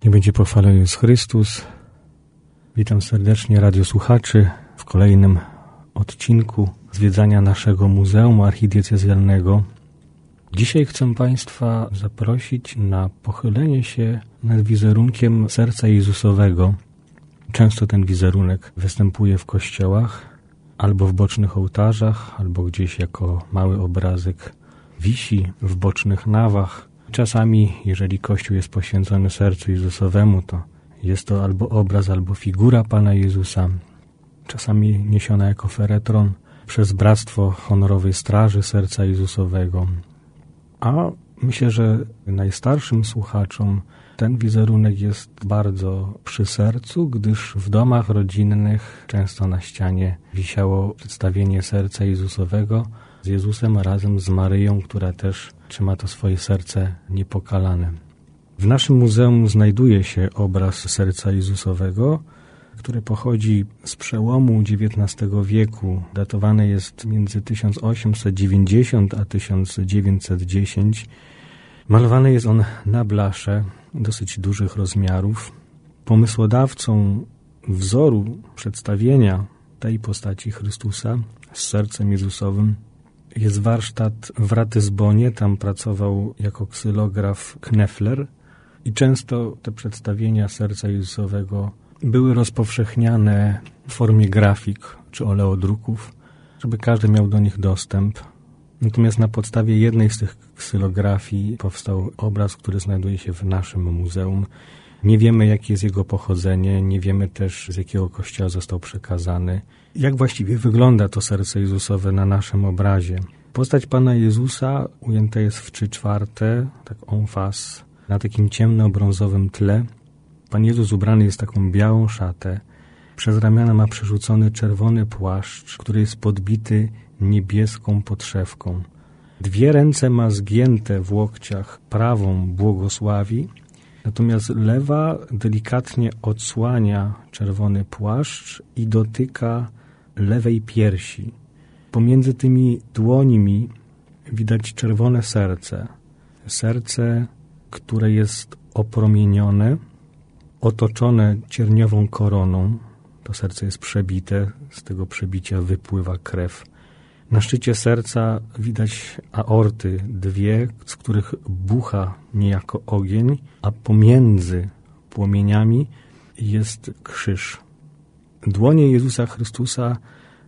Niech będzie pochwalony Jezus Chrystus. Witam serdecznie radiosłuchaczy w kolejnym odcinku zwiedzania naszego Muzeum Archidiecezjalnego. Dzisiaj chcę Państwa zaprosić na pochylenie się nad wizerunkiem serca Jezusowego. Często ten wizerunek występuje w kościołach, albo w bocznych ołtarzach, albo gdzieś jako mały obrazek wisi w bocznych nawach. Czasami, jeżeli Kościół jest poświęcony sercu Jezusowemu, to jest to albo obraz, albo figura Pana Jezusa. Czasami niesiona jako feretron przez Bractwo Honorowej Straży Serca Jezusowego. A myślę, że najstarszym słuchaczom ten wizerunek jest bardzo przy sercu, gdyż w domach rodzinnych często na ścianie wisiało przedstawienie serca Jezusowego z Jezusem razem z Maryją, która też trzyma to swoje serce niepokalane. W naszym muzeum znajduje się obraz serca Jezusowego, który pochodzi z przełomu XIX wieku. Datowany jest między 1890 a 1910. Malowany jest on na blasze dosyć dużych rozmiarów. Pomysłodawcą wzoru przedstawienia tej postaci Chrystusa z sercem Jezusowym jest warsztat w Ratyzbonie. Tam pracował jako ksylograf Knefler i często te przedstawienia serca Jezusowego były rozpowszechniane w formie grafik czy oleodruków, żeby każdy miał do nich dostęp. Natomiast na podstawie jednej z tych ksylografii powstał obraz, który znajduje się w naszym muzeum. Nie wiemy, jakie jest jego pochodzenie, nie wiemy też, z jakiego kościoła został przekazany. Jak właściwie wygląda to serce Jezusowe na naszym obrazie? Postać Pana Jezusa ujęta jest w 3/4, tak en face, na takim ciemno-brązowym tle. Pan Jezus ubrany jest taką białą szatę. Przez ramiona ma przerzucony czerwony płaszcz, który jest podbity niebieską podszewką. 2 ręce ma zgięte w łokciach, prawą błogosławi, natomiast lewa delikatnie odsłania czerwony płaszcz i dotyka lewej piersi. Pomiędzy tymi dłońmi widać czerwone serce. Serce, które jest opromienione, otoczone cierniową koroną. To serce jest przebite, z tego przebicia wypływa krew. Na szczycie serca widać aorty 2, z których bucha niejako ogień, a pomiędzy płomieniami jest krzyż. Dłonie Jezusa Chrystusa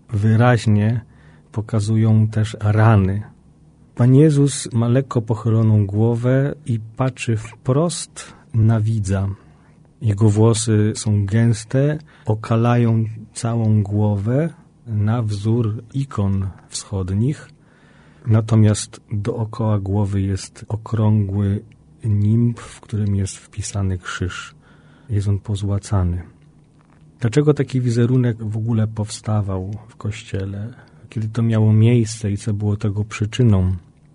wyraźnie pokazują też rany. Pan Jezus ma lekko pochyloną głowę i patrzy wprost na widza. Jego włosy są gęste, okalają całą głowę na wzór ikon wschodnich. Natomiast dookoła głowy jest okrągły nimb, w którym jest wpisany krzyż. Jest on pozłacany. Dlaczego taki wizerunek w ogóle powstawał w Kościele? Kiedy to miało miejsce i co było tego przyczyną?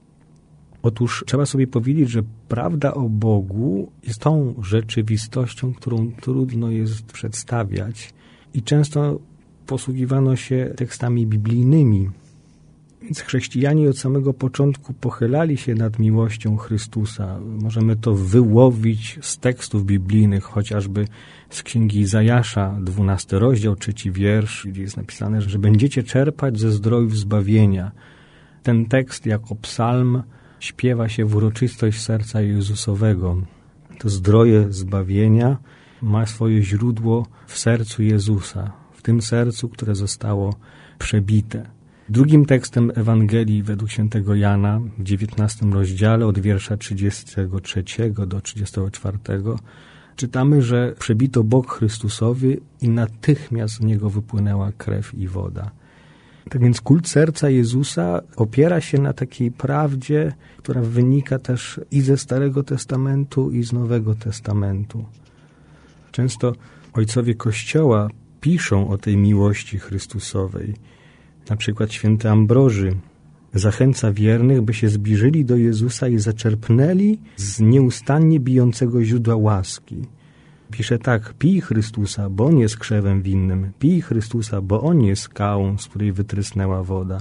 Otóż trzeba sobie powiedzieć, że prawda o Bogu jest tą rzeczywistością, którą trudno jest przedstawiać i często posługiwano się tekstami biblijnymi. Więc chrześcijanie od samego początku pochylali się nad miłością Chrystusa. Możemy to wyłowić z tekstów biblijnych, chociażby z Księgi Izajasza, 12 rozdział, 3 wiersz, gdzie jest napisane, że będziecie czerpać ze zdrojów zbawienia. Ten tekst jako psalm śpiewa się w uroczystość serca Jezusowego. To zdroje zbawienia ma swoje źródło w sercu Jezusa, w tym sercu, które zostało przebite. Drugim tekstem Ewangelii według świętego Jana w 19 rozdziale od wiersza 33 do 34 czytamy, że przebito bok Chrystusowy i natychmiast z niego wypłynęła krew i woda. Tak więc kult serca Jezusa opiera się na takiej prawdzie, która wynika też i ze Starego Testamentu, i z Nowego Testamentu. Często ojcowie Kościoła piszą o tej miłości Chrystusowej. Na przykład święty Ambroży zachęca wiernych, by się zbliżyli do Jezusa i zaczerpnęli z nieustannie bijącego źródła łaski. Pisze tak: pij Chrystusa, bo On jest krzewem winnym, pij Chrystusa, bo On jest skałą, z której wytrysnęła woda.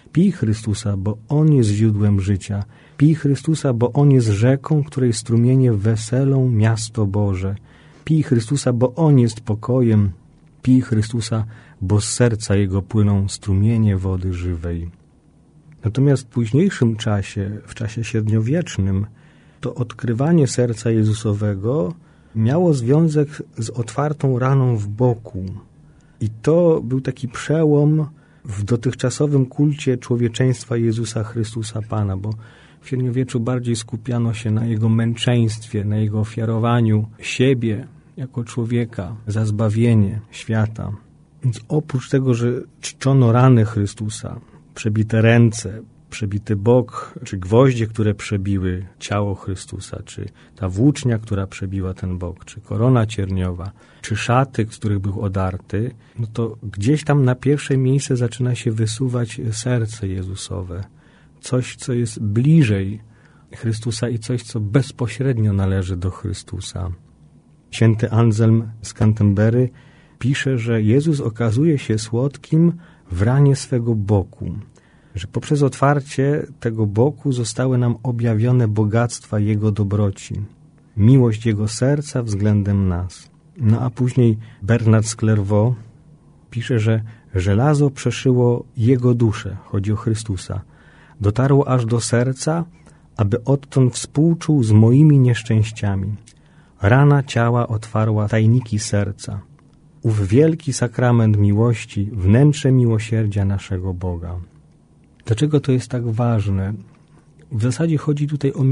Pij Chrystusa, bo On jest źródłem życia. Pij Chrystusa, bo On jest rzeką, której strumienie weselą miasto Boże. Pij Chrystusa, bo On jest pokojem. Pij Chrystusa, bo z serca Jego płyną strumienie wody żywej. Natomiast w późniejszym czasie, w czasie średniowiecznym, to odkrywanie serca Jezusowego miało związek z otwartą raną w boku. I to był taki przełom w dotychczasowym kulcie człowieczeństwa Jezusa Chrystusa Pana, bo w średniowieczu bardziej skupiano się na Jego męczeństwie, na Jego ofiarowaniu siebie jako człowieka za zbawienie świata. Więc oprócz tego, że czczono rany Chrystusa, przebite ręce, przebity bok, czy gwoździe, które przebiły ciało Chrystusa, czy ta włócznia, która przebiła ten bok, czy korona cierniowa, czy szaty, z których był odarty, no to gdzieś tam na pierwsze miejsce zaczyna się wysuwać serce Jezusowe. Coś, co jest bliżej Chrystusa i coś, co bezpośrednio należy do Chrystusa. Święty Anselm z Canterbury pisze, że Jezus okazuje się słodkim w ranie swego boku, że poprzez otwarcie tego boku zostały nam objawione bogactwa Jego dobroci, miłość Jego serca względem nas. No a później Bernard z Clairvaux pisze, że żelazo przeszyło Jego duszę, chodzi o Chrystusa, dotarło aż do serca, aby odtąd współczuł z moimi nieszczęściami. Rana ciała otwarła tajniki serca. Ów wielki sakrament miłości, wnętrze miłosierdzia naszego Boga. Dlaczego to jest tak ważne? W zasadzie chodzi tutaj o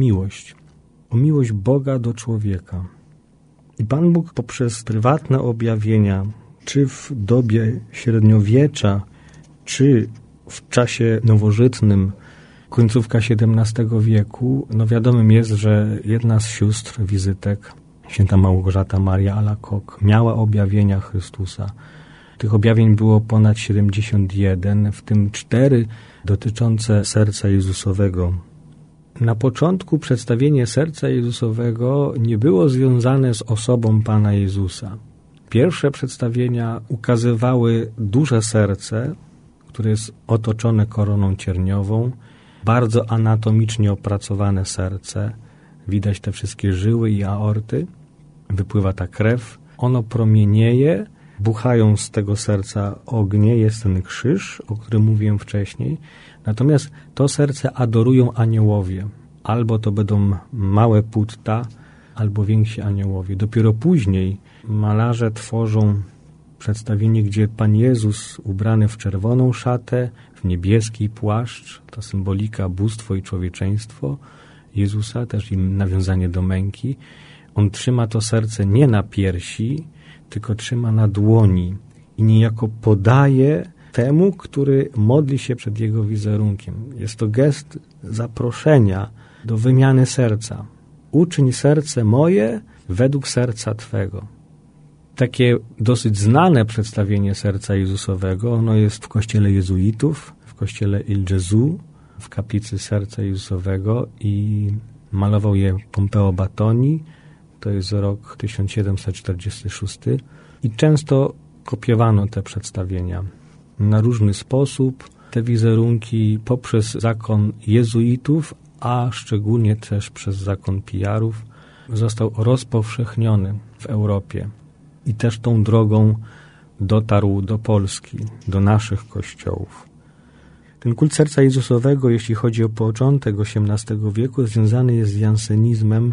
miłość Boga do człowieka. I Pan Bóg poprzez prywatne objawienia, czy w dobie średniowiecza, czy w czasie nowożytnym, końcówka XVII wieku, no wiadomym jest, że jedna z sióstr wizytek, święta Małgorzata Maria Alacoque, miała objawienia Chrystusa. Tych objawień było ponad 71, w tym 4 dotyczące serca Jezusowego. Na początku przedstawienie serca Jezusowego nie było związane z osobą Pana Jezusa. Pierwsze przedstawienia ukazywały duże serce, które jest otoczone koroną cierniową, bardzo anatomicznie opracowane serce. Widać te wszystkie żyły i aorty. Wypływa ta krew. Ono promienieje. Buchają z tego serca ognie. Jest ten krzyż, o którym mówiłem wcześniej. Natomiast to serce adorują aniołowie. Albo to będą małe putta, albo więksi aniołowie. Dopiero później malarze tworzą przedstawienie, gdzie Pan Jezus ubrany w czerwoną szatę, w niebieski płaszcz, ta symbolika bóstwo i człowieczeństwo Jezusa, też i nawiązanie do męki. On trzyma to serce nie na piersi, tylko trzyma na dłoni i niejako podaje temu, który modli się przed jego wizerunkiem. Jest to gest zaproszenia do wymiany serca. Uczyń serce moje według serca Twego. Takie dosyć znane przedstawienie serca Jezusowego, ono jest w kościele jezuitów, w kościele Il Gesù, w kaplicy serca Jezusowego i malował je Pompeo Batoni, to jest rok 1746 i często kopiowano te przedstawienia na różny sposób. Te wizerunki poprzez zakon jezuitów, a szczególnie też przez zakon Pijarów został rozpowszechniony w Europie. I też tą drogą dotarł do Polski, do naszych kościołów. Ten kult serca Jezusowego, jeśli chodzi o początek XVIII wieku, związany jest z jansenizmem,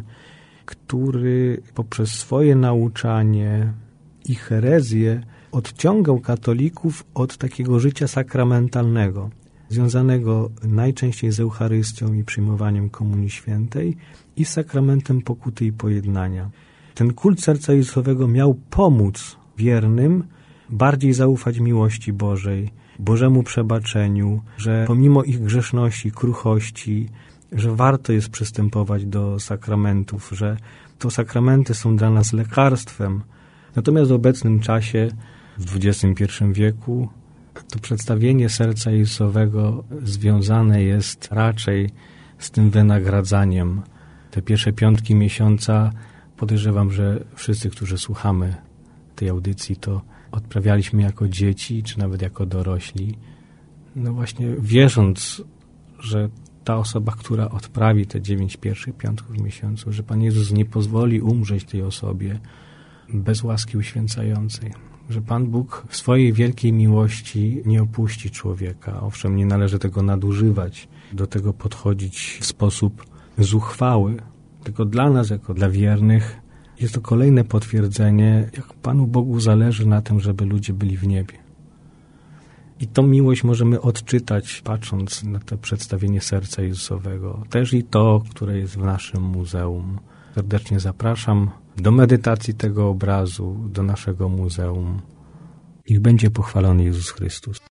który poprzez swoje nauczanie i herezję odciągał katolików od takiego życia sakramentalnego, związanego najczęściej z Eucharystią i przyjmowaniem Komunii Świętej i z sakramentem pokuty i pojednania. Ten kult serca Jezusowego miał pomóc wiernym bardziej zaufać miłości Bożej, Bożemu przebaczeniu, że pomimo ich grzeszności, kruchości, że warto jest przystępować do sakramentów, że to sakramenty są dla nas lekarstwem. Natomiast w obecnym czasie, w XXI wieku, to przedstawienie serca Jezusowego związane jest raczej z tym wynagradzaniem. Te pierwsze piątki miesiąca, podejrzewam, że wszyscy, którzy słuchamy tej audycji, to odprawialiśmy jako dzieci, czy nawet jako dorośli. no właśnie wierząc, że ta osoba, która odprawi te 9 pierwszych piątków w miesiącu, że Pan Jezus nie pozwoli umrzeć tej osobie bez łaski uświęcającej. Że Pan Bóg w swojej wielkiej miłości nie opuści człowieka. Owszem, nie należy tego nadużywać, do tego podchodzić w sposób zuchwały. Tylko dla nas, jako dla wiernych, jest to kolejne potwierdzenie, jak Panu Bogu zależy na tym, żeby ludzie byli w niebie. I tą miłość możemy odczytać, patrząc na to przedstawienie serca Jezusowego. Też i to, które jest w naszym muzeum. Serdecznie zapraszam do medytacji tego obrazu, do naszego muzeum. Niech będzie pochwalony Jezus Chrystus.